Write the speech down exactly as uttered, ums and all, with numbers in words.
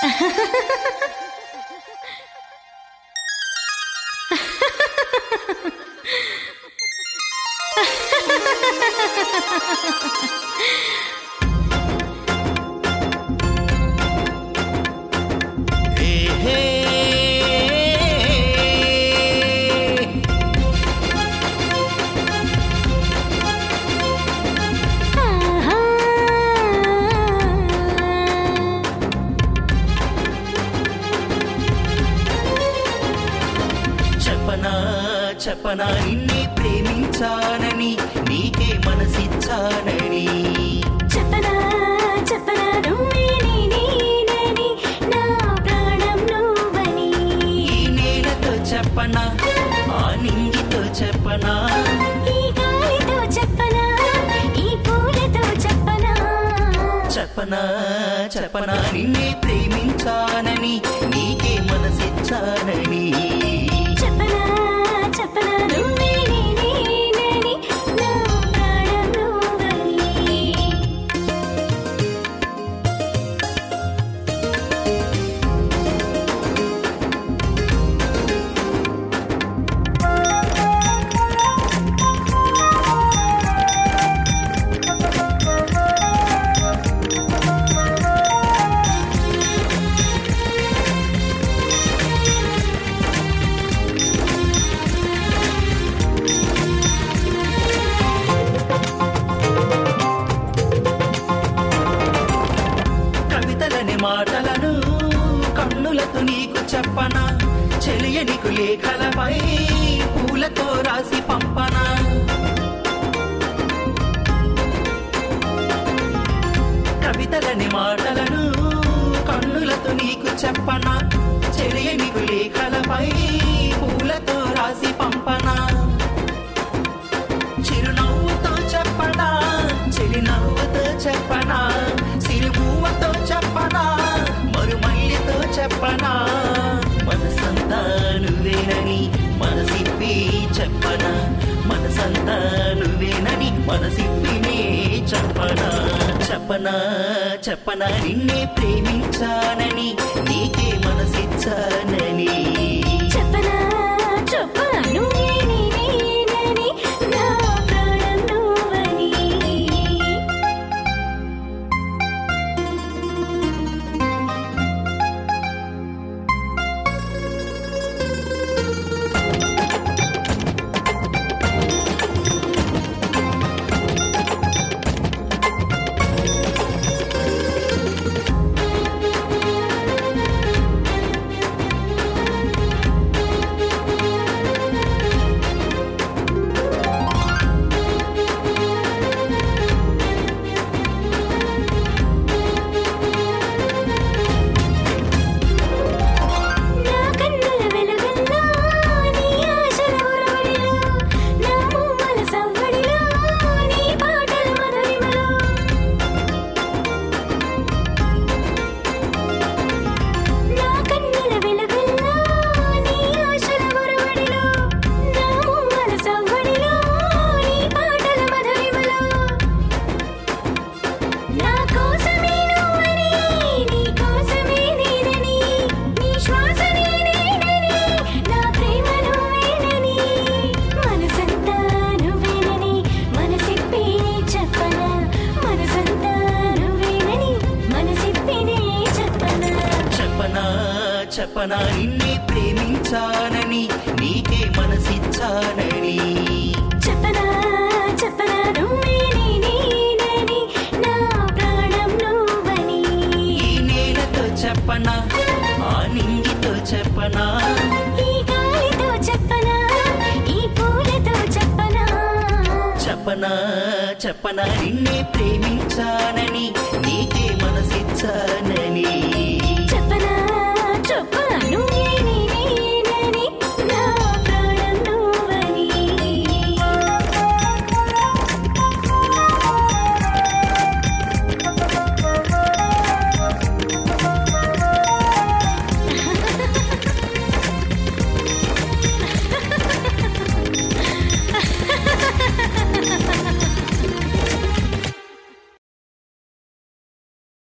చెప్పనా నిన్నే ప్రేమించానని, నీకే మనసిచ్చానని. చెప్పనా చెప్పనా నువ్వే నేనేనని, నా ప్రాణం నువ్వని. ఈ నేలతో చెప్పనా, ఆ నింగితో చెప్పనా, ఈ గాలితో చెప్పనా, ఈ పూలతో చెప్పనా. చెప్పనా చెప్పనా నిన్నే ప్రేమించానని, నీకే మనసిచ్చానని. చెప్పనా చెప్పనా నువ్వే నేనేనని, నా ప్రాణం నువ్వని. మాటలను కన్నులతో నీకు చెప్పనా, చెలియనికు లేఖలపై పూలతో రాసి పంపనా. కవితలని మాటలను కన్నులతో నీకు చెప్పనా, చెలియనికు లేఖలపై పూలతో రాసి పంపనా. చిరునవ్వుతో చెప్పనా, చెలినవ్వుతో చెప్పనా, సిరిమూవతో చెప్పనా, మరుమల్లితో చెప్పనా. మనసంతా నువ్వేనని మనసిప్పి చెప్పనా, మనసంతా నువ్వేనని మనసిప్పినే చెప్పనా. చెప్పనా చెప్పనా నిన్నే ప్రేమించానని, నీకే మనసిచ్చానని. చెప్పనా చెప్పనా నువ్వే నేనేనని, నా ప్రాణం నువ్వని. చెప్పనా నిన్నే ప్రేమించానని, నీకే మనసిచ్చానని. చెప్పనా చెప్పనా నువ్వే నేనేనని, నా ప్రాణం నువ్వని. ఈ నేలతో చెప్పనా, ఆ నింగితో చెప్పనా, ఈ గాలితో చెప్పనా, ఈ పూలతో చెప్పనా. చెప్పనా చెప్పనా నిన్నే ప్రేమించానని,